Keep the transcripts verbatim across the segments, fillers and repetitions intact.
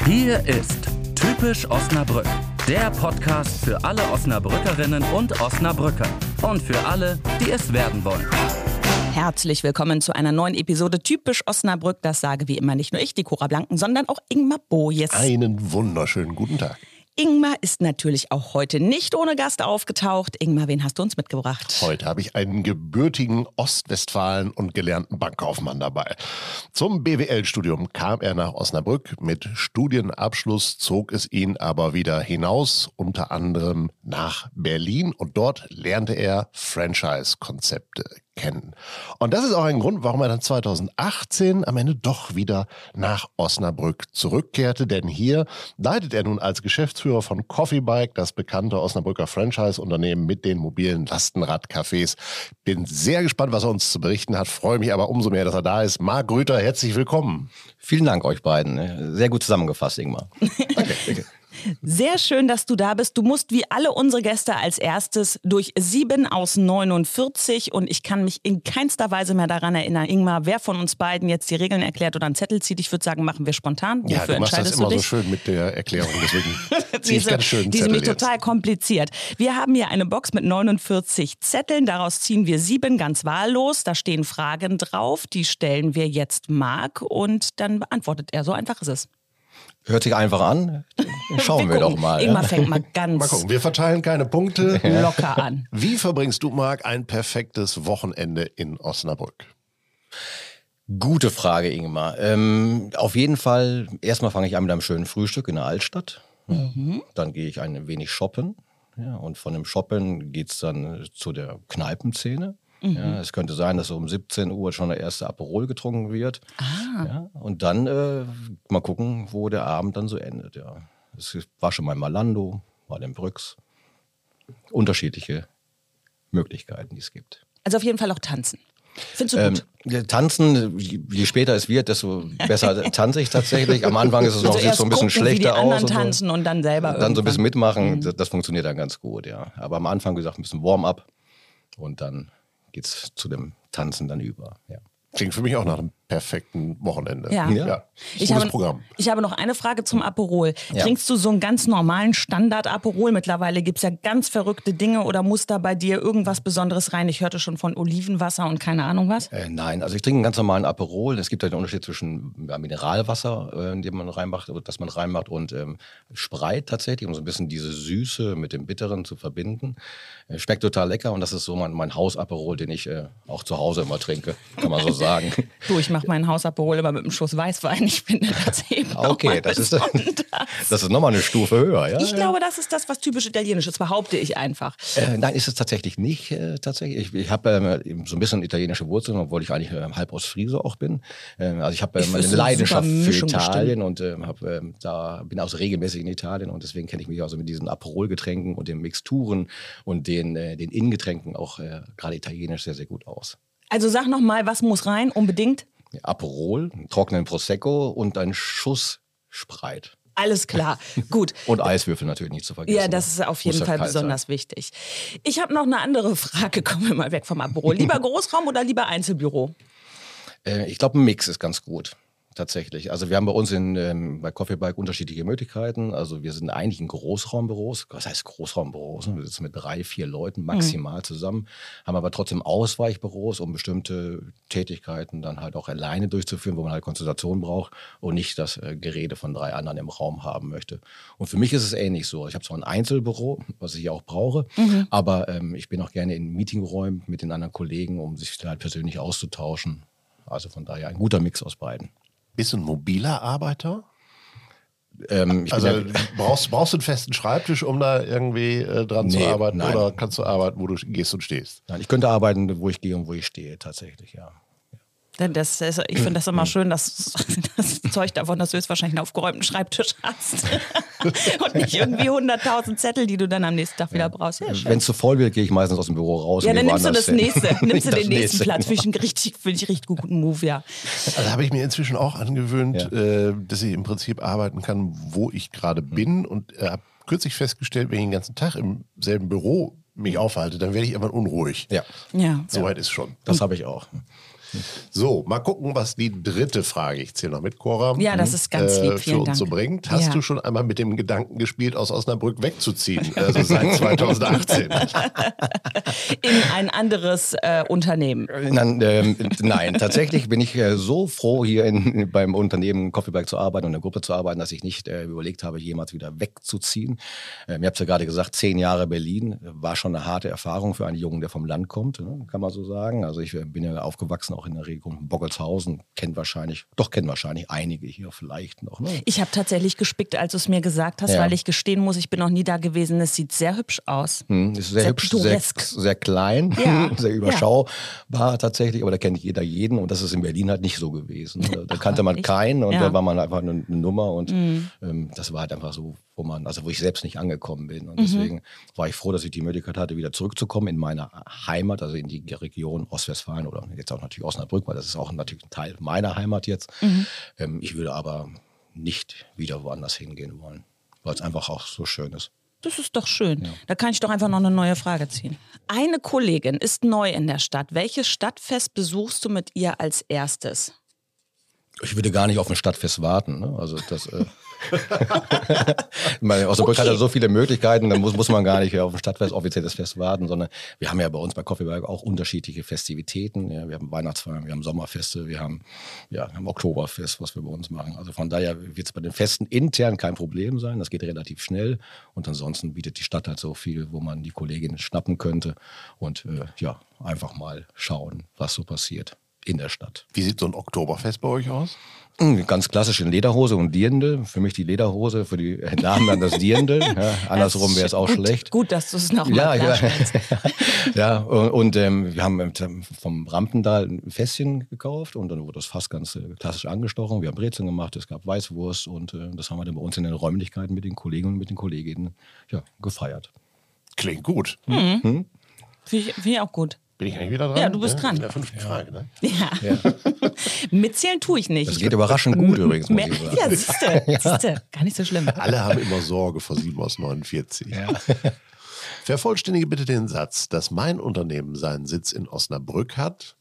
Hier ist Typisch Osnabrück, der Podcast für alle Osnabrückerinnen und Osnabrücker und für alle, die es werden wollen. Herzlich willkommen zu einer neuen Episode Typisch Osnabrück. Das sage wie immer nicht nur ich, die Cora Blanken, sondern auch Ingmar Bojes. Einen wunderschönen guten Tag. Ingmar ist natürlich auch heute nicht ohne Gast aufgetaucht. Ingmar, wen hast du uns mitgebracht? Heute habe ich einen gebürtigen Ostwestfalen und gelernten Bankkaufmann dabei. Zum B W L-Studium kam er nach Osnabrück. Mit Studienabschluss zog es ihn aber wieder hinaus, unter anderem nach Berlin. Und dort lernte er Franchise-Konzepte kennen. Und das ist auch ein Grund, warum er dann zweitausendachtzehn am Ende doch wieder nach Osnabrück zurückkehrte. Denn hier leitet er nun als Geschäftsführer von Coffee Bike, das bekannte Osnabrücker Franchise-Unternehmen mit den mobilen Lastenradcafés. Bin sehr gespannt, was er uns zu berichten hat. Freue mich aber umso mehr, dass er da ist. Marc Rüther, herzlich willkommen. Vielen Dank euch beiden. Sehr gut zusammengefasst, Ingmar. Danke, danke. Sehr schön, dass du da bist. Du musst wie alle unsere Gäste als erstes durch sieben aus neunundvierzig und ich kann mich in keinster Weise mehr daran erinnern, Ingmar, wer von uns beiden jetzt die Regeln erklärt oder einen Zettel zieht. Ich würde sagen, machen wir spontan. Wofür Ja, du machst das immer du so schön mit der Erklärung, deswegen ziehe ich Diese, ganz schön die sind Zettel nämlich jetzt. total kompliziert. Wir haben hier eine Box mit neunundvierzig Zetteln, daraus ziehen wir sieben ganz wahllos. Da stehen Fragen drauf, die stellen wir jetzt Marc und dann beantwortet er. So einfach ist es. Hört sich einfach an. Schauen wir, wir doch mal. Ingmar Ja. fängt mal ganz Mal gucken, wir verteilen keine Punkte. locker an. Wie verbringst du, Marc, ein perfektes Wochenende in Osnabrück? Gute Frage, Ingmar. Ähm, auf jeden Fall, erstmal fange ich an mit einem schönen Frühstück in der Altstadt. Mhm. Dann gehe ich ein wenig shoppen. Ja, und von dem Shoppen geht es dann zu der Kneipenszene. Mhm. Ja, es könnte sein, dass so um siebzehn Uhr schon der erste Aperol getrunken wird. Ah. Ja, und dann äh, mal gucken, wo der Abend dann so endet. Ja. Es war schon mal in Malando, mal in Brüx. Unterschiedliche Möglichkeiten, die es gibt. Also auf jeden Fall auch tanzen. Findest du gut? Ähm, tanzen, je, je später es wird, desto besser tanze ich tatsächlich. Am Anfang ist es noch Also sieht erst so ein bisschen gucken, wie die schlechter aus. anderen Und so. tanzen und dann selber Dann so ein irgendwann. bisschen mitmachen, das, das funktioniert dann ganz gut, ja. Aber am Anfang, wie gesagt, ein bisschen Warm-up und dann geht's zu dem Tanzen dann über, ja. Klingt für mich auch nach einem perfekten Wochenende. Ja. ja. Ich Gutes habe, Programm. ich habe noch eine Frage zum Aperol. Ja. Trinkst du so einen ganz normalen Standard-Aperol? Mittlerweile gibt es ja ganz verrückte Dinge oder muss da bei dir irgendwas Besonderes rein? Ich hörte schon von Olivenwasser und keine Ahnung was. Äh, nein, also ich trinke einen ganz normalen Aperol. Es gibt ja den Unterschied zwischen ja, Mineralwasser, äh, in dem man reinmacht, das man reinmacht, und ähm, Sprite tatsächlich, um so ein bisschen diese Süße mit dem Bitteren zu verbinden. Äh, schmeckt total lecker und das ist so mein, mein Haus-Aperol, den ich äh, auch zu Hause immer trinke, kann man so sagen. Du, ich mache meinen Hausaperol immer mit einem Schuss Weißwein. Ich finde das eben Okay, das ist, das ist nochmal eine Stufe höher. Ja? Ich glaube, das ist das, was typisch italienisch ist, behaupte ich einfach. Äh, nein, ist es tatsächlich nicht. Äh, tatsächlich. Ich, ich habe ähm, so ein bisschen italienische Wurzeln, obwohl ich eigentlich äh, halb aus Friese auch bin. Äh, also ich habe ähm, eine wüsste, Leidenschaft super für Mischung Italien und äh, hab, äh, da bin auch so regelmäßig in Italien und deswegen kenne ich mich also mit diesen Aperol-Getränken und den Mixturen und den, äh, den Innengetränken auch äh, gerade italienisch sehr, sehr gut aus. Also sag noch mal, was muss rein, unbedingt? Aperol, einen trockenen Prosecco und ein Schuss Sprite. Alles klar, gut. Und Eiswürfel natürlich nicht zu vergessen. Ja, das ist auf jeden Muss ja Fall kalt besonders sein. wichtig. Ich habe noch eine andere Frage, kommen wir mal weg vom Aperol. Lieber Großraum oder lieber Einzelbüro? Äh, ich glaube, ein Mix ist ganz gut. Tatsächlich. Also wir haben bei uns in, ähm, bei Coffee Bike unterschiedliche Möglichkeiten. Also wir sind eigentlich in Großraumbüros. Was heißt Großraumbüros? Wir sitzen mit drei, vier Leuten maximal mhm. zusammen, haben aber trotzdem Ausweichbüros, um bestimmte Tätigkeiten dann halt auch alleine durchzuführen, wo man halt Konzentration braucht und nicht das äh, Gerede von drei anderen im Raum haben möchte. Und für mich ist es ähnlich so. Ich habe zwar ein Einzelbüro, was ich ja auch brauche, mhm. aber ähm, ich bin auch gerne in Meetingräumen mit den anderen Kollegen, um sich halt persönlich auszutauschen. Also von daher ein guter Mix aus beiden. Bist du ein mobiler Arbeiter? Ähm, ich also bin ja, brauchst, brauchst du einen festen Schreibtisch, um da irgendwie äh, dran Nee, zu arbeiten? nein. Oder kannst du arbeiten, wo du gehst und stehst? nein, ich könnte arbeiten, wo ich gehe und wo ich stehe, tatsächlich, ja. Das ist, ich finde das immer schön, dass das zeugt davon, dass du jetzt wahrscheinlich einen aufgeräumten Schreibtisch hast. Und nicht irgendwie hunderttausend Zettel, die du dann am nächsten Tag wieder brauchst. Ja, schön. Wenn es zu voll wird, gehe ich meistens aus dem Büro raus. Ja, und dann gehe nimmst du das woanders hin. nächste. Nimmst du Das den nächsten nächste, Platz. genau. Finde ich, richtig, find ich richtig guten Move, ja. Also habe ich mir inzwischen auch angewöhnt, Ja. äh, dass ich im Prinzip arbeiten kann, wo ich gerade bin. Und äh, habe kürzlich festgestellt, wenn ich den ganzen Tag im selben Büro mich aufhalte, dann werde ich irgendwann unruhig. Ja, Ja. Soweit ist schon. das habe ich auch. So, mal gucken, was die dritte Frage, ich zähle noch mit, Cora, Ja, das ist ganz lieb, äh, für vielen uns Dank. so bringt. Hast Ja. du schon einmal mit dem Gedanken gespielt, aus Osnabrück wegzuziehen, also seit zweitausendachtzehn? In ein anderes äh, Unternehmen. Nein, ähm, nein, tatsächlich bin ich äh, so froh, hier in, beim Unternehmen Coffee Break zu arbeiten und in der Gruppe zu arbeiten, dass ich nicht äh, überlegt habe, jemals wieder wegzuziehen. Ähm, ihr habt ja gerade gesagt, zehn Jahre Berlin war schon eine harte Erfahrung für einen Jungen, der vom Land kommt, ne, kann man so sagen. Also ich bin ja aufgewachsen auch in der Region Boggelshausen, kennt wahrscheinlich, doch kennen wahrscheinlich einige hier vielleicht noch. Ne? Ich habe tatsächlich gespickt, als du es mir gesagt hast, Ja. weil ich gestehen muss, ich bin noch nie da gewesen. Es sieht sehr hübsch aus. Hm, ist sehr, Sehr hübsch, sehr, pittoresk. sehr klein, Ja. sehr überschaubar tatsächlich, aber da kennt jeder jeden und das ist in Berlin halt nicht so gewesen. Da, da kannte man Echt? keinen und Ja. da war man einfach eine, eine Nummer und Mhm. ähm, das war halt einfach so, wo man, also wo ich selbst nicht angekommen bin und deswegen war ich froh, dass ich die Möglichkeit hatte, wieder zurückzukommen in meine Heimat, also in die Region Ostwestfalen oder jetzt auch natürlich Osnabrück, weil das ist auch natürlich ein Teil meiner Heimat jetzt. Mhm. Ähm, ich würde aber nicht wieder woanders hingehen wollen, weil es einfach auch so schön ist. Das ist doch schön. Da kann ich doch einfach noch eine neue Frage ziehen. Eine Kollegin ist neu in der Stadt. Welches Stadtfest besuchst du mit ihr als erstes? Ich würde gar nicht auf ein Stadtfest warten. Ne? Also das, äh ich meine, Osnabrück Okay. hat ja so viele Möglichkeiten, da muss, muss man gar nicht auf ein Stadtfest, offizielles Fest warten, sondern wir haben ja bei uns bei Coffee Break auch unterschiedliche Festivitäten. Ja, wir haben Weihnachtsfeiern, wir haben Sommerfeste, wir haben, ja, wir haben Oktoberfest, was wir bei uns machen. Also von daher wird es bei den Festen intern kein Problem sein, das geht relativ schnell und ansonsten bietet die Stadt halt so viel, wo man die Kolleginnen schnappen könnte und äh, ja, einfach mal schauen, was so passiert in der Stadt. Wie sieht so ein Oktoberfest bei euch aus? Ganz klassisch in Lederhose und Dirndl. Für mich die Lederhose, für die Damen dann das Dirndl. Ja, andersrum wäre es auch gut, schlecht. Gut, dass du es nochmal Ja, ja, klarstellst. ja, und, und ähm, wir haben ähm, vom Rampendal ein Fässchen gekauft und dann wurde das Fass ganz äh, klassisch angestochen. Wir haben Brezeln gemacht, es gab Weißwurst und äh, das haben wir dann bei uns in den Räumlichkeiten mit den Kollegen und mit den Kolleginnen ja, gefeiert. Klingt gut. Finde ich, find ich auch gut. Bin ich eigentlich wieder dran? Ja, du bist dran. In der fünften Frage, ne? Ja. Ja. Mitzählen tue ich nicht. Das geht überraschend gut übrigens, muss Mehr, ich sagen. ja, siehste, siehste, gar nicht so schlimm. Alle haben immer Sorge vor sieben aus neunundvierzig. Ja. Vervollständige bitte den Satz, dass mein Unternehmen seinen Sitz in Osnabrück hat.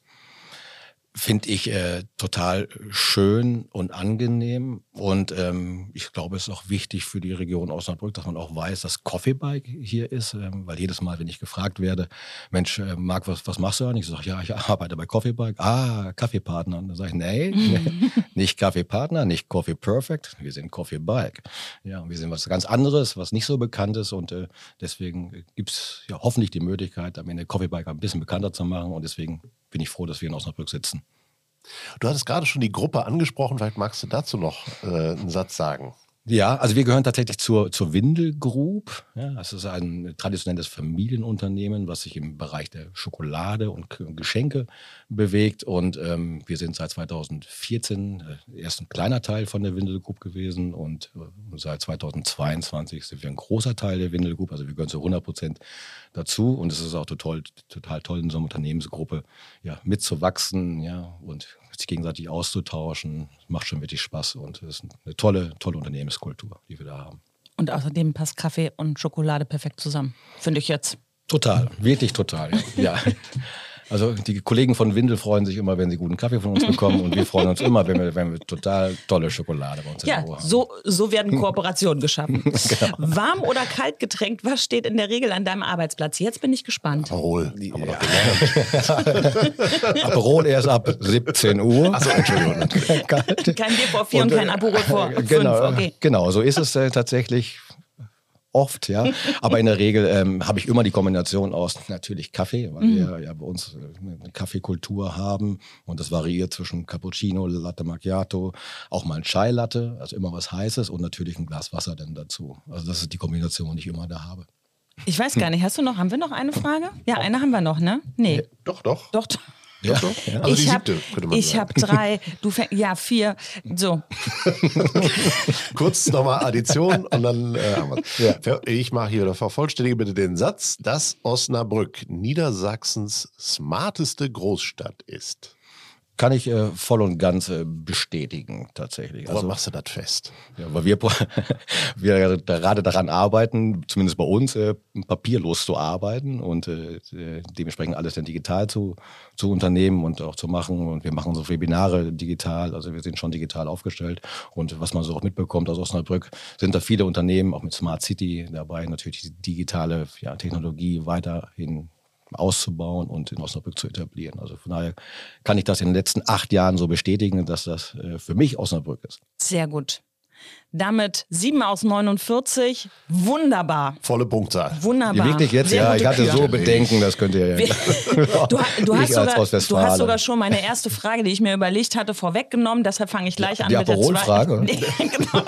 Finde ich äh, total schön und angenehm. Und ähm, ich glaube, es ist auch wichtig für die Region Osnabrück, dass man auch weiß, dass Coffee Break hier ist. Ähm, weil jedes Mal, wenn ich gefragt werde, Mensch, äh, Marc, was, was machst du an? Ich sage, ja, ich arbeite bei Coffee Break. Ah, Kaffeepartner. Und dann sage ich, nee, nee, nicht Kaffeepartner, nicht Coffee Perfect. Wir sind Coffee Break. Ja, wir sind was ganz anderes, was nicht so bekannt ist. Und äh, deswegen gibt es ja hoffentlich die Möglichkeit, am Ende Coffee Break ein bisschen bekannter zu machen. Und deswegen bin ich froh, dass wir in Osnabrück sitzen. Du hattest gerade schon die Gruppe angesprochen, vielleicht magst du dazu noch äh, einen Satz sagen. Ja, also wir gehören tatsächlich zur, zur Windel Group. Ja, das ist ein traditionelles Familienunternehmen, was sich im Bereich der Schokolade und K- Geschenke bewegt. Und ähm, wir sind seit zweitausendvierzehn äh, erst ein kleiner Teil von der Windel Group gewesen und äh, seit zweitausendzweiundzwanzig sind wir ein großer Teil der Windel Group. Also wir gehören zu hundert Prozent dazu. Und es ist auch total, total toll, in so einer Unternehmensgruppe ja, mitzuwachsen, ja, und sich gegenseitig auszutauschen. Macht schon wirklich Spaß und es ist eine tolle, tolle Unternehmenskultur, die wir da haben. Und außerdem passt Kaffee und Schokolade perfekt zusammen, finde ich jetzt. Total, wirklich total. Ja. Ja. Also die Kollegen von Windel freuen sich immer, wenn sie guten Kaffee von uns bekommen und wir freuen uns immer, wenn wir, wenn wir total tolle Schokolade bei uns im Ja, Büro haben. so, so werden Kooperationen geschaffen. Warm oder kalt getränkt, was steht in der Regel an deinem Arbeitsplatz? Jetzt bin ich gespannt. Aperol. Haben wir noch gelernt. Aperol erst ab siebzehn Uhr. Achso, Entschuldigung. Kein Bier vor vier und, Und, kein äh, Aperol vor fünf. Genau, Okay. genau, so ist es äh, tatsächlich oft, ja. Aber in der Regel ähm, habe ich immer die Kombination aus natürlich Kaffee, weil Mhm. wir ja bei uns äh, eine Kaffeekultur haben und das variiert zwischen Cappuccino, Latte Macchiato, auch mal ein Chai Latte, also immer was Heißes und natürlich ein Glas Wasser dann dazu. Also das ist die Kombination, die ich immer da habe. Ich weiß gar nicht, hast du noch, haben wir noch eine Frage? Ja, eine haben wir noch, ne? Nee. Doch, doch. Doch. Ja. Also die ich habe siebte, könnte man sagen. hab drei, du fäng, ja, vier. So. Kurz nochmal Addition und dann äh, haben wir Ja. Ich mache hier, oder vervollständige bitte den Satz, dass Osnabrück Niedersachsens smarteste Großstadt ist. Kann ich äh, voll und ganz äh, bestätigen, tatsächlich. Woran Also, machst du das fest? ja, weil wir, wir gerade daran arbeiten, zumindest bei uns, äh, papierlos zu arbeiten und äh, dementsprechend alles dann digital zu, zu unternehmen und auch zu machen. Und wir machen so Webinare digital, also wir sind schon digital aufgestellt. Und was man so auch mitbekommt aus Osnabrück, sind da viele Unternehmen, auch mit Smart City dabei, natürlich die digitale ja, Technologie weiterhin auszubauen und in Osnabrück zu etablieren. Also von daher kann ich das in den letzten acht Jahren so bestätigen, dass das äh, für mich Osnabrück ist. Sehr gut. Damit sieben aus neunundvierzig. Wunderbar. Volle Punktzahl. Wunderbar. Ja, wirklich jetzt? Sehr Ja, gute ich hatte Kür. so Bedenken, das könnt ihr ja. Du, ha- du, hast Ich als sogar, du Ostwestfale. hast sogar schon meine erste Frage, die ich mir überlegt hatte, vorweggenommen. Deshalb fange ich gleich Die- an die mit der Aperol-Frage, zweiten. Nee, genau.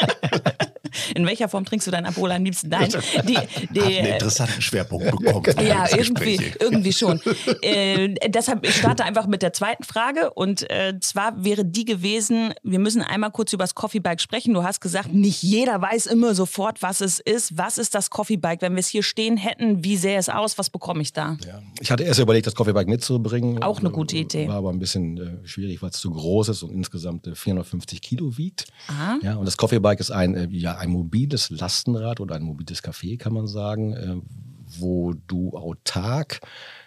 In welcher Form trinkst du dein Aperol am liebsten? Nein, die, die, Hat einen interessanten Schwerpunkt bekommen. ja, das irgendwie, Gespräch. irgendwie schon. Äh, deshalb, ich starte einfach mit der zweiten Frage. Und äh, zwar wäre die gewesen, wir müssen einmal kurz über das Coffee Bike sprechen. Du hast gesagt, nicht jeder weiß immer sofort, was es ist. Was ist das Coffee Bike? Wenn wir es hier stehen hätten, wie sähe es aus? Was bekomme ich da? Ja. Ich hatte erst überlegt, das Coffee Bike mitzubringen. Auch eine gute Idee. War aber ein bisschen äh, schwierig, weil es zu groß ist und insgesamt äh, vierhundertfünfzig Kilo wiegt. Aha. Ja, und das Coffee Bike ist ein, äh, ja, ein mobiles Lastenrad oder ein mobiles Café, kann man sagen, äh, wo du autark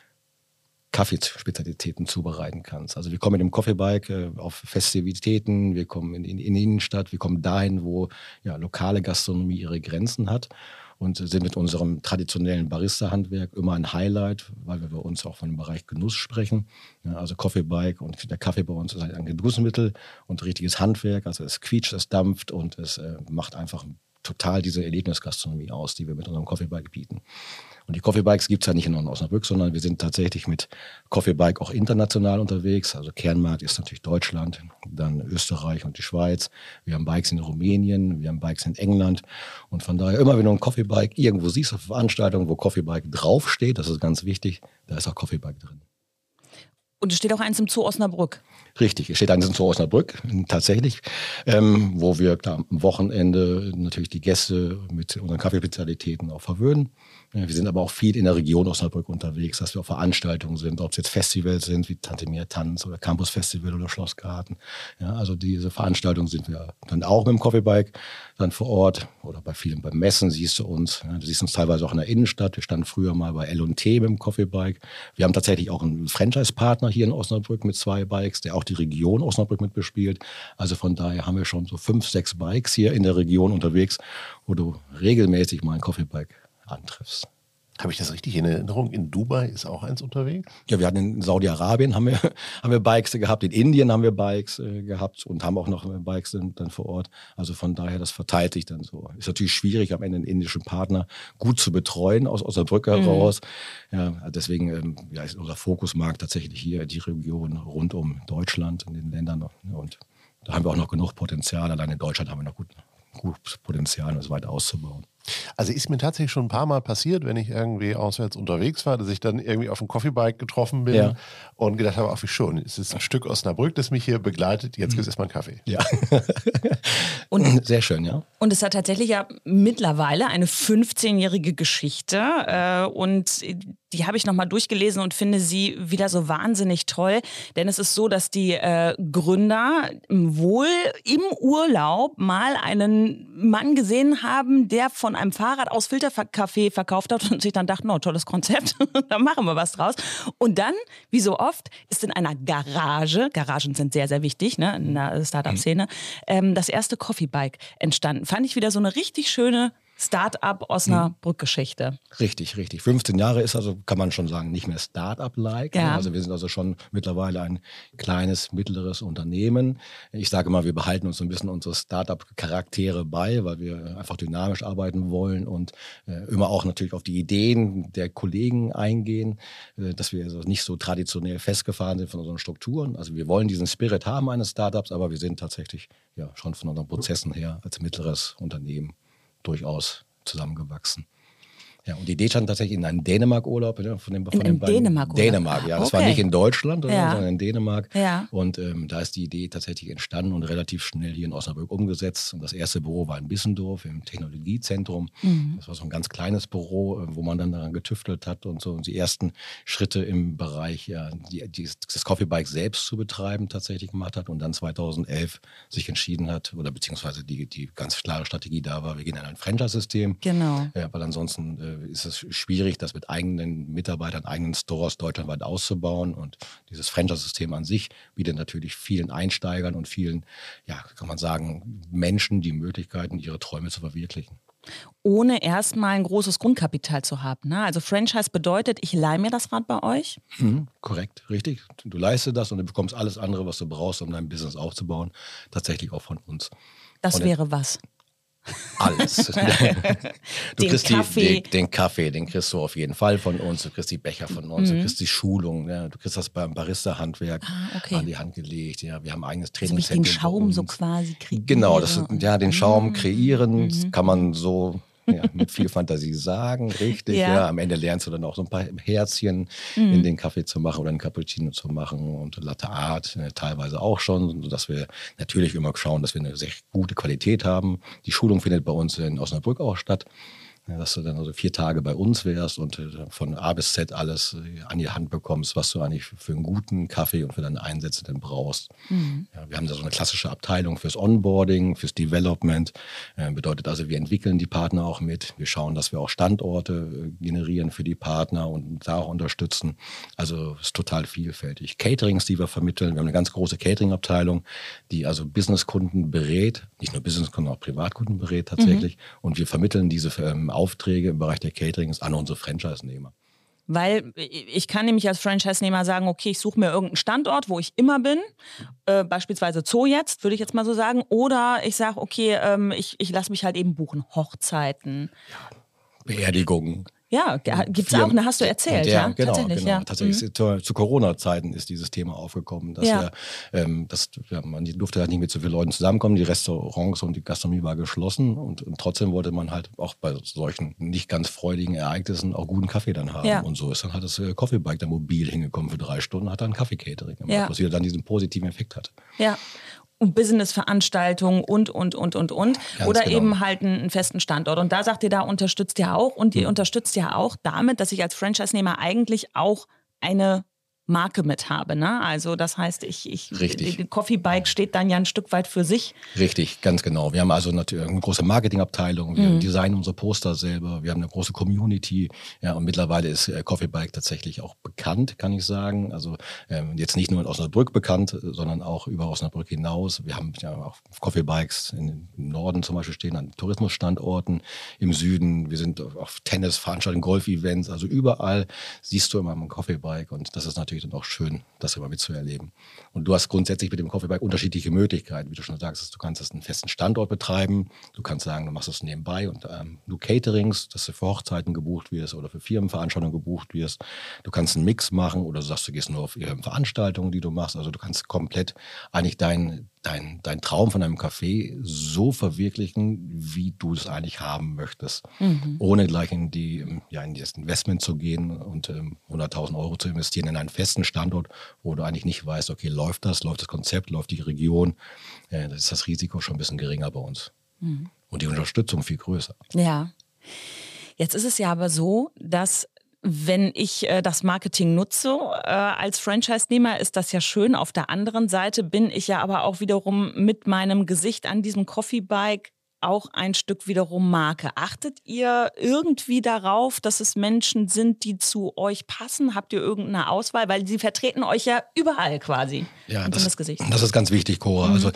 Kaffeespezialitäten zubereiten kannst. Also wir kommen mit dem Coffee Bike äh, auf Festivitäten, wir kommen in, in, in die Innenstadt, wir kommen dahin, wo ja, lokale Gastronomie ihre Grenzen hat und sind mit unserem traditionellen Barista-Handwerk immer ein Highlight, weil wir bei uns auch von dem Bereich Genuss sprechen. Ja, also Coffee Bike und der Kaffee bei uns ist halt ein Genussmittel und richtiges Handwerk. Also es quietscht, es dampft und es äh, macht einfach total diese Erlebnisgastronomie aus, die wir mit unserem Coffee Bike bieten. Und die Coffee Bikes gibt es ja nicht nur in Osnabrück, sondern wir sind tatsächlich mit Coffee Bike auch international unterwegs. Also Kernmarkt ist natürlich Deutschland, dann Österreich und die Schweiz. Wir haben Bikes in Rumänien, wir haben Bikes in England. Und von daher, immer wenn du ein Coffee Bike irgendwo siehst auf Veranstaltungen, wo Coffee Bike draufsteht, das ist ganz wichtig, da ist auch Coffee Bike drin. Und es steht auch eins im Zoo Osnabrück. Richtig, es steht eins im Zoo Osnabrück, tatsächlich, ähm, wo wir klar, am Wochenende natürlich die Gäste mit unseren Kaffeespezialitäten auch verwöhnen. Ja, wir sind aber auch viel in der Region Osnabrück unterwegs, dass wir auf Veranstaltungen sind, ob es jetzt Festivals sind, wie Tante Mia Tanz oder Campus Festival oder Schlossgarten. Ja, also diese Veranstaltungen sind wir dann auch mit dem Coffee Bike dann vor Ort oder bei vielen, beim Messen siehst du uns. Ja, du siehst uns teilweise auch in der Innenstadt. Wir standen früher mal bei L und T mit dem Coffee Bike. Wir haben tatsächlich auch einen Franchise-Partner hier in Osnabrück mit zwei Bikes, der auch die Region Osnabrück mit bespielt. Also von daher haben wir schon so fünf, sechs Bikes hier in der Region unterwegs, wo du regelmäßig mal ein Coffee Bike antriffst. Habe ich das richtig in Erinnerung? In Dubai ist auch eins unterwegs? Ja, wir hatten in Saudi-Arabien haben wir, haben wir Bikes gehabt, in Indien haben wir Bikes äh, gehabt und haben auch noch Bikes dann, dann vor Ort. Also von daher, das verteilt sich dann so. Ist natürlich schwierig, am Ende einen indischen Partner gut zu betreuen aus, aus der Brücke heraus. Mhm. Ja, deswegen ähm, ja, ist unser Fokusmarkt tatsächlich hier die Region rund um Deutschland und den Ländern. Und da haben wir auch noch genug Potenzial. Allein in Deutschland haben wir noch gut, gut Potenzial, um es weiter auszubauen. Also ist mir tatsächlich schon ein paar Mal passiert, wenn ich irgendwie auswärts unterwegs war, dass ich dann irgendwie auf dem Coffeebike getroffen bin Ja. und gedacht habe, ach wie schön, es ist ein Stück Osnabrück, das mich hier begleitet, jetzt gibt es erstmal einen Kaffee. Ja. Und Sehr schön, ja. Und es hat tatsächlich ja mittlerweile eine fünfzehnjährige Geschichte äh, und die habe ich nochmal durchgelesen und finde sie wieder so wahnsinnig toll, denn es ist so, dass die äh, Gründer wohl im Urlaub mal einen Mann gesehen haben, der von einem Fahrrad aus Filterkaffee verkauft hat und sich dann dachten, oh, tolles Konzept, da machen wir was draus. Und dann, wie so oft, ist in einer Garage, Garagen sind sehr, sehr wichtig, ne, in der Startup-Szene, ähm, das erste Coffee-Bike entstanden. Fand ich wieder so eine richtig schöne Start-up-Osnabrück-Geschichte. Richtig, richtig. fünfzehn Jahre ist also, kann man schon sagen, nicht mehr Start-up-like. Ja. Also wir sind also schon mittlerweile ein kleines, mittleres Unternehmen. Ich sage mal, wir behalten uns so ein bisschen unsere Start-up-Charaktere bei, weil wir einfach dynamisch arbeiten wollen und äh, immer auch natürlich auf die Ideen der Kollegen eingehen, äh, dass wir also nicht so traditionell festgefahren sind von unseren Strukturen. Also wir wollen diesen Spirit haben eines Startups, aber wir sind tatsächlich ja schon von unseren Prozessen her als mittleres Unternehmen durchaus zusammengewachsen. Ja, und die Idee stand tatsächlich in einem Dänemark-Urlaub. Ja, von dem, von in den in Dänemark, oder? Dänemark, ja. Das okay. war nicht in Deutschland, ja. sondern in Dänemark. Ja. Und ähm, da ist die Idee tatsächlich entstanden und relativ schnell hier in Osnabrück umgesetzt. Und das erste Büro war in Bissendorf im Technologiezentrum. Mhm. Das war so ein ganz kleines Büro, wo man dann daran getüftelt hat und so und die ersten Schritte im Bereich, ja, die, die, das Coffee Bike selbst zu betreiben, tatsächlich gemacht hat und dann zweitausendelf sich entschieden hat, oder beziehungsweise die, die ganz klare Strategie da war, wir gehen in ein Franchise-System. Genau. Ja, weil ansonsten äh, ist es schwierig, das mit eigenen Mitarbeitern, eigenen Stores deutschlandweit auszubauen. Und dieses Franchise-System an sich bietet natürlich vielen Einsteigern und vielen, ja, kann man sagen, Menschen die Möglichkeiten, ihre Träume zu verwirklichen. Ohne erstmal ein großes Grundkapital zu haben. Ne? Also Franchise bedeutet, ich leihe mir das Rad bei euch? Mhm, korrekt, richtig. Du leistest das und du bekommst alles andere, was du brauchst, um dein Business aufzubauen, tatsächlich auch von uns. Das und wäre was? Alles. Du den kriegst Kaffee. Die, den, den Kaffee, den kriegst du auf jeden Fall von uns. Du kriegst die Becher von uns, mhm. du kriegst die Schulung, ja, du kriegst das beim Barista-Handwerk ah, okay. an die Hand gelegt. Ja, wir haben ein eigenes Trainingszentrum. Also den Schaum so quasi kreieren. Genau, das ist, ja, den Schaum kreieren, mhm. das kann man so ja, mit viel Fantasie sagen, richtig. Ja. Ja. Am Ende lernst du dann auch so ein paar Herzchen mhm. in den Kaffee zu machen oder einen Cappuccino zu machen und Latte Art äh, teilweise auch schon, sodass wir natürlich immer schauen, dass wir eine sehr gute Qualität haben. Die Schulung findet bei uns in Osnabrück auch statt. Dass du dann also vier Tage bei uns wärst und von A bis Z alles an die Hand bekommst, was du eigentlich für einen guten Kaffee und für deine Einsätze denn brauchst. Mhm. Ja, wir haben da so eine klassische Abteilung fürs Onboarding, fürs Development. Äh, bedeutet also, wir entwickeln die Partner auch mit. Wir schauen, dass wir auch Standorte äh, generieren für die Partner und da auch unterstützen. Also es ist total vielfältig. Caterings, die wir vermitteln. Wir haben eine ganz große Catering-Abteilung, die also Businesskunden berät. Nicht nur Businesskunden, auch Privatkunden berät tatsächlich. Mhm. Und wir vermitteln diese ähm, Aufträge im Bereich der Caterings an unsere Franchise-Nehmer. Weil ich kann nämlich als Franchise-Nehmer sagen, okay, ich suche mir irgendeinen Standort, wo ich immer bin, äh, beispielsweise Zoo jetzt, würde ich jetzt mal so sagen, oder ich sage, okay, ähm, ich, ich lasse mich halt eben buchen, Hochzeiten. Ja, Beerdigungen. Ja, gibt es auch, ne, hast du erzählt, ja, ja genau, tatsächlich. Genau. Ja. Tatsächlich mhm. zu, zu Corona-Zeiten ist dieses Thema aufgekommen, dass ja. wir, ähm, das, ja, man durfte halt nicht mit so vielen Leuten zusammenkommen, die Restaurants und die Gastronomie war geschlossen und, und trotzdem wollte man halt auch bei solchen nicht ganz freudigen Ereignissen auch guten Kaffee dann haben. Ja. Und so ist dann halt das äh, Coffee Bike da mobil hingekommen für drei Stunden, hat dann Kaffee-Catering gemacht, ja. was wieder dann diesen positiven Effekt hatte. Ja. Und Business-Veranstaltungen und, und, und, und, und. Ganz Oder genau. eben halt einen, einen festen Standort. Und da sagt ihr, da unterstützt ihr auch. Und ihr mhm. unterstützt ja auch damit, dass ich als Franchise-Nehmer eigentlich auch eine Marke mit habe. Ne? Also das heißt, ich, ich Richtig. die Coffee Bike steht dann ja ein Stück weit für sich. Richtig, ganz genau. Wir haben also natürlich eine große Marketingabteilung, wir mhm. designen unsere Poster selber, wir haben eine große Community. Ja, und mittlerweile ist äh, Coffee Bike tatsächlich auch bekannt, kann ich sagen. Also ähm, jetzt nicht nur in Osnabrück bekannt, sondern auch über Osnabrück hinaus. Wir haben ja auch Coffee Bikes in, im Norden zum Beispiel stehen, an Tourismusstandorten, im Süden. Wir sind auf Tennisveranstaltungen, Golf-Events, also überall siehst du immer ein Coffee Bike und das ist natürlich dann auch schön, das immer mitzuerleben. Und du hast grundsätzlich mit dem Coffee Bike unterschiedliche Möglichkeiten, wie du schon sagst, du kannst das einen festen Standort betreiben, du kannst sagen, du machst das nebenbei und ähm, du Caterings, dass du für Hochzeiten gebucht wirst oder für Firmenveranstaltungen gebucht wirst. Du kannst einen Mix machen oder du sagst, du gehst nur auf Veranstaltungen, die du machst. Also du kannst komplett eigentlich dein Dein, dein Traum von einem Café so verwirklichen, wie du es eigentlich haben möchtest. Mhm. Ohne gleich in, die, ja, in das Investment zu gehen und ähm, hunderttausend Euro zu investieren in einen festen Standort, wo du eigentlich nicht weißt, okay, läuft das, läuft das Konzept, läuft die Region. Äh, das ist das Risiko schon ein bisschen geringer bei uns. Mhm. Und die Unterstützung viel größer. Ja. Jetzt ist es ja aber so, dass wenn ich äh, das Marketing nutze äh, als Franchise-Nehmer, ist das ja schön. Auf der anderen Seite bin ich ja aber auch wiederum mit meinem Gesicht an diesem Coffee Bike auch ein Stück wiederum Marke. Achtet ihr irgendwie darauf, dass es Menschen sind, die zu euch passen? Habt ihr irgendeine Auswahl? Weil sie vertreten euch ja überall quasi. Ja, das, das, Gesicht. Das ist ganz wichtig, Cora. Mhm. Also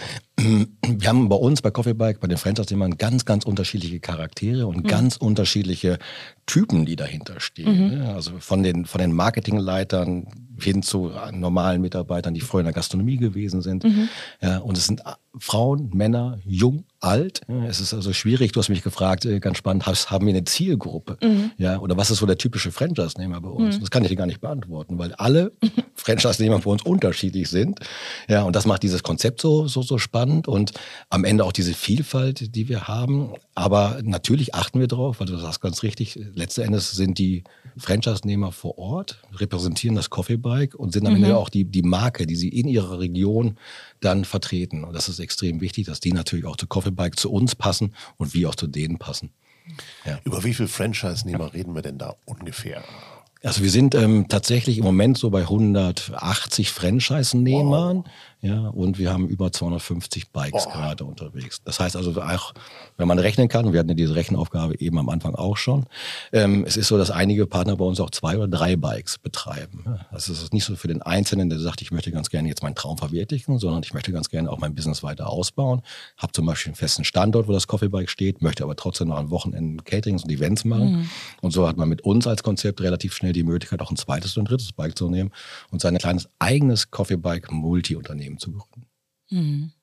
wir haben bei uns bei Coffee Bike, bei den Franchise-Nehmern ganz, ganz unterschiedliche Charaktere und mhm. ganz unterschiedliche Typen, die dahinter stehen. Mhm. Also von den, von den Marketingleitern hin zu normalen Mitarbeitern, die vorher in der Gastronomie gewesen sind. Mhm. Ja, und es sind Frauen, Männer, jung, alt. Ja, es ist also schwierig. Du hast mich gefragt, ganz spannend, haben wir eine Zielgruppe? Mhm. Ja, oder was ist so der typische Franchise-Nehmer bei uns? Mhm. Das kann ich dir gar nicht beantworten, weil alle Franchise-Nehmer bei uns unterschiedlich sind. Ja, und das macht dieses Konzept so, so, so spannend. spannend und am Ende auch diese Vielfalt, die wir haben. Aber natürlich achten wir drauf, weil du sagst ganz richtig, letzten Endes sind die Franchise-Nehmer vor Ort, repräsentieren das Coffee Bike und sind am mhm. Ende auch die, die Marke, die sie in ihrer Region dann vertreten. Und das ist extrem wichtig, dass die natürlich auch zu Coffee Bike zu uns passen und wir auch zu denen passen. Ja. Über wie viele Franchise-Nehmer reden wir denn da ungefähr? Also wir sind ähm, tatsächlich im Moment so bei hundertachtzig Franchise-Nehmern. Wow. Ja, und wir haben über zweihundertfünfzig Bikes oh. gerade unterwegs. Das heißt also auch, wenn man rechnen kann, und wir hatten ja diese Rechenaufgabe eben am Anfang auch schon, ähm, es ist so, dass einige Partner bei uns auch zwei oder drei Bikes betreiben. Ja, also es ist nicht so für den Einzelnen, der sagt, ich möchte ganz gerne jetzt meinen Traum verwirklichen, sondern ich möchte ganz gerne auch mein Business weiter ausbauen. Habe zum Beispiel einen festen Standort, wo das Coffee Bike steht, möchte aber trotzdem noch an Wochenenden Caterings und Events machen. Mhm. Und so hat man mit uns als Konzept relativ schnell die Möglichkeit, auch ein zweites und ein drittes Bike zu nehmen und sein kleines eigenes Coffee Bike Multi-Unternehmen zu gründen. Mhm.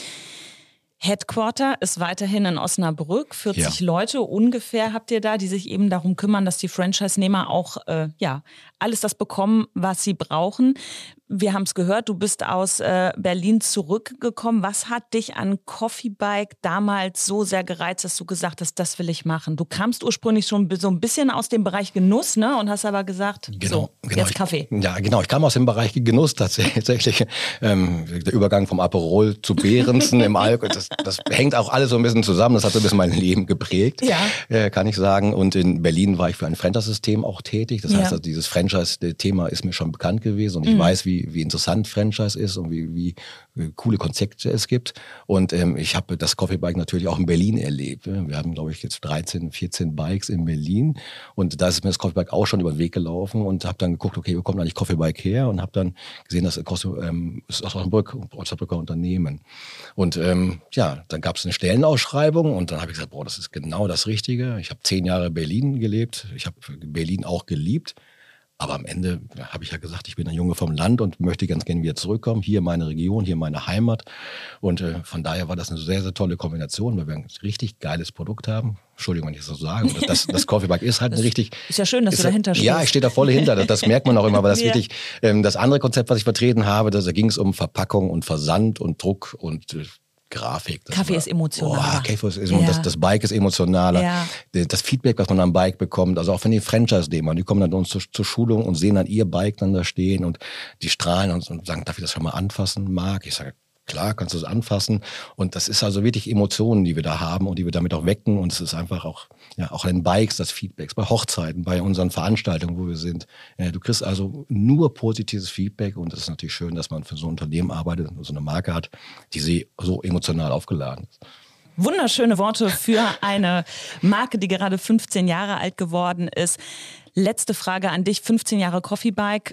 Headquarter ist weiterhin in Osnabrück. vierzig ja. Leute ungefähr habt ihr da, die sich eben darum kümmern, dass die Franchise-Nehmer auch äh, ja, alles das bekommen, was sie brauchen. Wir haben es gehört, du bist aus äh, Berlin zurückgekommen. Was hat dich an Coffee Bike damals so sehr gereizt, dass du gesagt hast, das will ich machen? Du kamst ursprünglich schon so ein bisschen aus dem Bereich Genuss, ne? Und hast aber gesagt, genau, so, genau. jetzt Kaffee. Ich, ja, genau. Ich kam aus dem Bereich Genuss tatsächlich. Ähm, der Übergang vom Aperol zu Behrensen im Alkohol, das, das hängt auch alles so ein bisschen zusammen. Das hat so ein bisschen mein Leben geprägt, ja. äh, kann ich sagen. Und in Berlin war ich für ein Franchise-System auch tätig. Das ja. heißt, also dieses Franchise-Thema ist mir schon bekannt gewesen und ich mhm. weiß, wie, wie interessant Franchise ist und wie, wie, wie coole Konzepte es gibt. Und ähm, ich habe das Coffee Bike natürlich auch in Berlin erlebt. Wir haben, glaube ich, jetzt dreizehn, vierzehn Bikes in Berlin. Und da ist mir das Coffee Bike auch schon über den Weg gelaufen und habe dann geguckt, okay, wo kommt eigentlich Coffee Bike her? Und habe dann gesehen, dass es ähm, ist Osnabrück, Osnabrücker Unternehmen. Und ähm, ja, dann gab es eine Stellenausschreibung und dann habe ich gesagt, boah, das ist genau das Richtige. Ich habe zehn Jahre Berlin gelebt. Ich habe Berlin auch geliebt. Aber am Ende habe ich ja gesagt, ich bin ein Junge vom Land und möchte ganz gerne wieder zurückkommen. Hier meine Region, hier meine Heimat. Und äh, von daher war das eine sehr, sehr tolle Kombination, weil wir ein richtig geiles Produkt haben. Entschuldigung, wenn ich das so sage. Und das, das Coffee Bike ist halt das ein richtig... Ist ja schön, dass du dahinter stehst. Ja, ich stehe da voll hinter. Das, das merkt man auch immer. Aber das ja. wirklich, ähm, das andere Konzept, was ich vertreten habe, da ging es um Verpackung und Versand und Druck und... Äh, Grafik. Kaffee war, ist emotionaler. Oh, Kaffee ist emotionaler. Ja. Das, das Bike ist emotionaler. Ja. Das Feedback, was man am Bike bekommt, also auch von den Franchise-Nehmern, die kommen dann uns zur, zur Schulung und sehen dann ihr Bike dann da stehen und die strahlen und, und sagen, darf ich das schon mal anfassen, Marc? Ich sage, klar, kannst du es anfassen. Und das ist also wirklich Emotionen, die wir da haben und die wir damit auch wecken. Und es ist einfach auch, ja, auch an den Bikes das Feedback, bei Hochzeiten, bei unseren Veranstaltungen, wo wir sind. Ja, du kriegst also nur positives Feedback und es ist natürlich schön, dass man für so ein Unternehmen arbeitet und so eine Marke hat, die so emotional aufgeladen ist. Wunderschöne Worte für eine Marke, die gerade fünfzehn Jahre alt geworden ist. Letzte Frage an dich, fünfzehn Jahre Coffee Bike.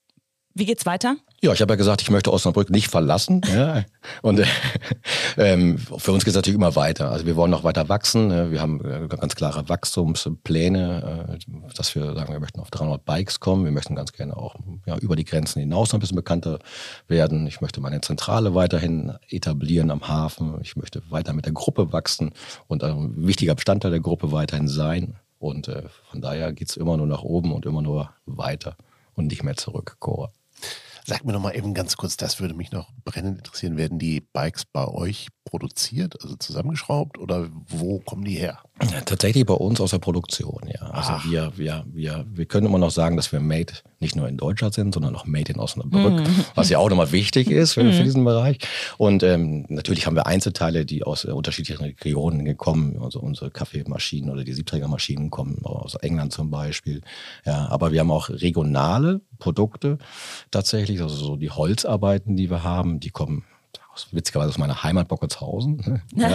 Wie geht's weiter? Ja, ich habe ja gesagt, ich möchte Osnabrück nicht verlassen. Ja. Und äh, ähm, für uns geht es natürlich immer weiter. Also wir wollen noch weiter wachsen. Wir haben äh, ganz klare Wachstumspläne, äh, dass wir sagen, wir möchten auf dreihundert Bikes kommen. Wir möchten ganz gerne auch ja, über die Grenzen hinaus noch ein bisschen bekannter werden. Ich möchte meine Zentrale weiterhin etablieren am Hafen. Ich möchte weiter mit der Gruppe wachsen und ein wichtiger Bestandteil der Gruppe weiterhin sein. Und äh, von daher geht es immer nur nach oben und immer nur weiter und nicht mehr zurück, Cora. Sag mir noch mal eben ganz kurz, das würde mich noch brennend interessieren. Werden die Bikes bei euch produziert, also zusammengeschraubt oder wo kommen die her? Ja, tatsächlich bei uns aus der Produktion, ja. Also wir, wir, wir, wir können immer noch sagen, dass wir made nicht nur in Deutschland sind, sondern auch made in Osnabrück, mm. was ja auch nochmal wichtig ist für, für diesen Bereich. Und ähm, natürlich haben wir Einzelteile, die aus äh, unterschiedlichen Regionen gekommen. Also unsere Kaffeemaschinen oder die Siebträgermaschinen kommen aus England zum Beispiel. Ja, aber wir haben auch regionale Produkte tatsächlich, also so die Holzarbeiten, die wir haben, die kommen witzigerweise aus meiner Heimat Bockelshausen. Ja,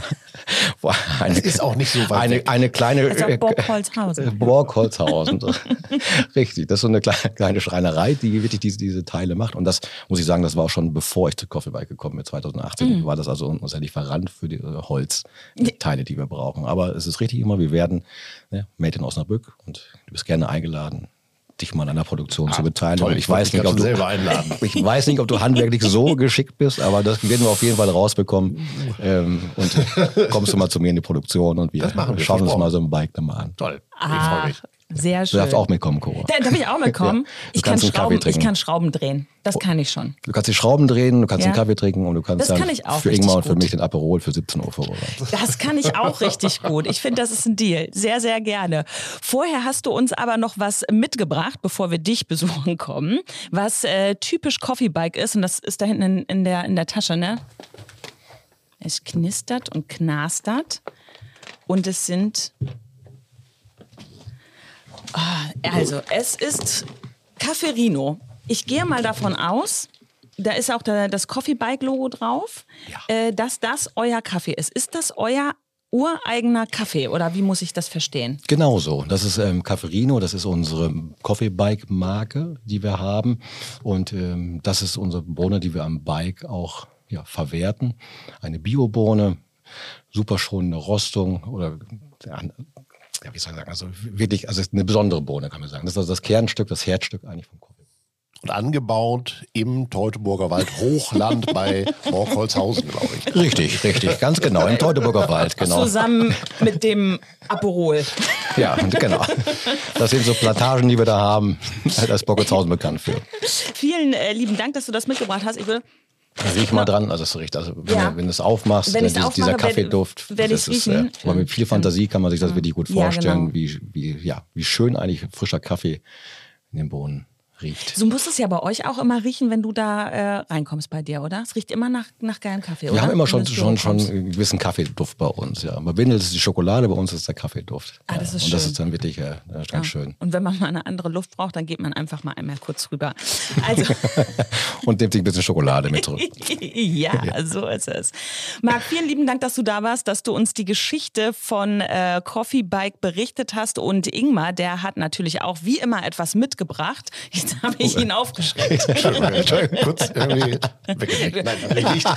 ja. Eine, das ist auch nicht so weit eine, weg. eine kleine also Borgholzhausen. Borgholzhausen. Richtig, das ist so eine kleine, kleine Schreinerei, die wirklich diese, diese Teile macht. Und das muss ich sagen, das war auch schon bevor ich zu Coffee Bike gekommen bin, zwanzig achtzehn. Mhm. War das also unser Lieferant für die Holzteile, die wir brauchen. Aber es ist richtig immer, wir werden ne, made in Osnabrück und du bist gerne eingeladen, dich mal an einer Produktion ah, zu beteiligen. Toll, ich, weiß nicht, ob du, selber einladen. ich weiß nicht, ob du handwerklich so geschickt bist, aber das werden wir auf jeden Fall rausbekommen. Ähm, und kommst du mal zu mir in die Produktion und wir, wir schauen uns mal so ein Bike dann mal an. Toll, ich ah, freue mich. Sehr schön. Du darfst auch mitkommen, Cora. Da, darf ich auch mitkommen? Ja. Ich, kann einen Schrauben, Kaffee ich trinken. kann Schrauben drehen. Das kann ich schon. Du kannst die Schrauben drehen, du kannst Ja. einen Kaffee trinken und du kannst Das dann kann ich auch für richtig Ingmar und für gut. mich den Aperol für siebzehn Uhr vorbereiten. Das kann ich auch richtig gut. Ich finde, das ist ein Deal. Sehr, sehr gerne. Vorher hast du uns aber noch was mitgebracht, bevor wir dich besuchen kommen, was äh, typisch Coffee Bike ist. Und das ist da hinten in, in, der, in der Tasche, ne? Es knistert und knastert. Und es sind... Oh, also, es ist Cafferino. Ich gehe mal davon aus, da ist auch der, das Coffee Bike Logo drauf, Ja. äh, dass das euer Kaffee ist. Ist das euer ureigener Kaffee oder wie muss ich das verstehen? Genau so. Das ist ähm, Cafferino, das ist unsere Coffee Bike Marke, die wir haben. Und ähm, das ist unsere Bohne, die wir am Bike auch ja, verwerten. Eine Biobohne, super schonende Rostung oder ja, ja, wie soll ich sagen, also wirklich, also eine besondere Bohne, kann man sagen. Das ist also das Kernstück, das Herzstück eigentlich vom Coffee. Und angebaut im Teutoburger Wald Hochland bei Borkholzhausen, glaube ich. Richtig, richtig, ganz genau, im Teutoburger Wald, genau. Zusammen mit dem Aperol. Ja, genau. Das sind so Plantagen, die wir da haben. Da ist Borkholzhausen bekannt für. Vielen äh, lieben Dank, dass du das mitgebracht hast. Ich will Da riech mal dran, also es riecht, also wenn, Ja. du, wenn du es aufmachst, Wenn dann ich's dieses, dieser aufmache, Kaffeeduft, werd- werd das ich's ist, äh, riechen. aber mit viel Fantasie kann man sich das wirklich gut Ja, vorstellen, genau. wie, wie, ja, wie schön eigentlich frischer Kaffee in den Bohnen riecht. So muss es ja bei euch auch immer riechen, wenn du da äh, reinkommst bei dir, oder? Es riecht immer nach, nach geilem Kaffee, oder? Wir haben immer schon, Wenn du ins schon, Büro schon kommst. einen gewissen Kaffeeduft bei uns. Ja. Bei Windel ist es die Schokolade, bei uns ist es der Kaffeeduft. Ah, das ja. ist Und das schön. ist dann wirklich äh, das ist ganz schön. Und wenn man mal eine andere Luft braucht, dann geht man einfach mal einmal kurz rüber. Also, Und nimmt sich ein bisschen Schokolade mit zurück. ja, so ist es. Marc, vielen lieben Dank, dass du da warst, dass du uns die Geschichte von äh, Coffee Bike berichtet hast. Und Ingmar, der hat natürlich auch wie immer etwas mitgebracht. Jetzt habe ich ihn aufgeschreckt. Entschuldigung, Entschuldigung, kurz irgendwie weggedeckt. Nein, nicht.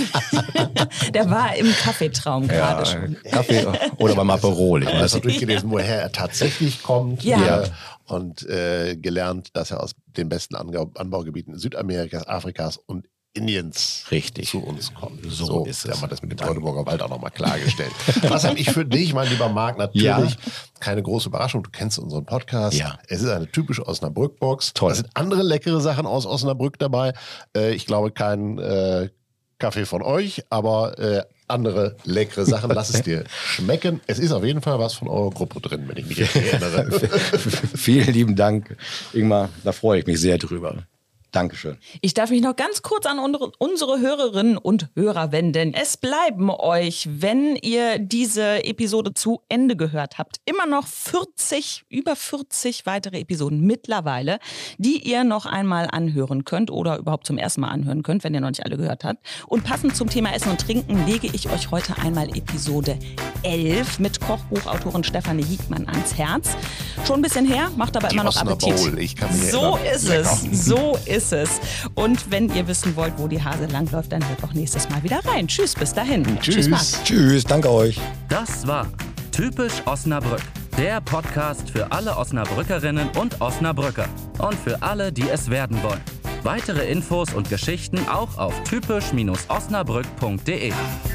Der war im Kaffeetraum gerade Ja, schon. Kaffee oder beim Aperol. Ich Ich habe weiß noch durchgelesen, woher er tatsächlich kommt. Ja. Äh, und äh, gelernt, dass er aus den besten Anbau Anbaugebieten Südamerikas, Afrikas und Indiens Richtig. zu uns kommt. So ist es. Da haben wir das mit dem Teutoburger Wald auch nochmal klargestellt. Was habe ich für dich, mein lieber Marc? Natürlich Ja. keine große Überraschung. Du kennst unseren Podcast. Ja. Es ist eine typische Osnabrück-Box. Toll. Da sind andere leckere Sachen aus Osnabrück dabei. Äh, ich glaube, kein äh, Kaffee von euch, aber äh, andere leckere Sachen. Lass es dir schmecken. Es ist auf jeden Fall was von eurer Gruppe drin, wenn ich mich recht erinnere. Vielen lieben Dank, Ingmar. Da freue ich mich sehr drüber. Dankeschön. Ich darf mich noch ganz kurz an unsere, unsere Hörerinnen und Hörer wenden. Es bleiben euch, wenn ihr diese Episode zu Ende gehört habt, immer noch vierzig, über vierzig weitere Episoden mittlerweile, die ihr noch einmal anhören könnt oder überhaupt zum ersten Mal anhören könnt, wenn ihr noch nicht alle gehört habt. Und passend zum Thema Essen und Trinken lege ich euch heute einmal Episode elf mit Kochbuchautorin Stefanie Hiegmann ans Herz. Schon ein bisschen her, macht aber Die immer noch Osnabrück Appetit. Bowl, ich kann mich So erinnern. ist Lecker. es, so ist es. Und wenn ihr wissen wollt, wo die Hase langläuft, dann hört auch nächstes Mal wieder rein. Tschüss, bis dahin. Tschüss. Marc. Tschüss, danke euch. Das war Typisch Osnabrück, der Podcast für alle Osnabrückerinnen und Osnabrücker und für alle, die es werden wollen. Weitere Infos und Geschichten auch auf typisch Osnabrück punkt de.